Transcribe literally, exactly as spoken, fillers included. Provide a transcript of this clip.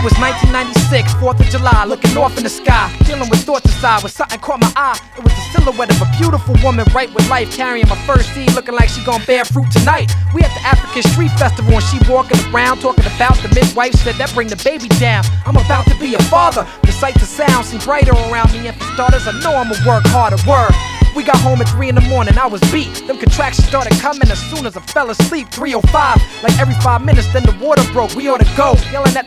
was nineteen ninety-six, fourth of July, looking off in the sky, dealing with thoughts inside, when something caught my eye. It was the silhouette of a beautiful woman, right with life, carrying my first seed, looking like she gon' bear fruit tonight. We at the African Street Festival, and she walking around, talking about the midwife, said that bring the baby down. I'm about to be a father. The sight to sound seem brighter around me, and for starters, I know I'ma work harder. Word. We got home at three in the morning, I was beat. Them contractions started coming as soon as I fell asleep. three oh five, like every five minutes, then the water broke. We ought to go, yelling at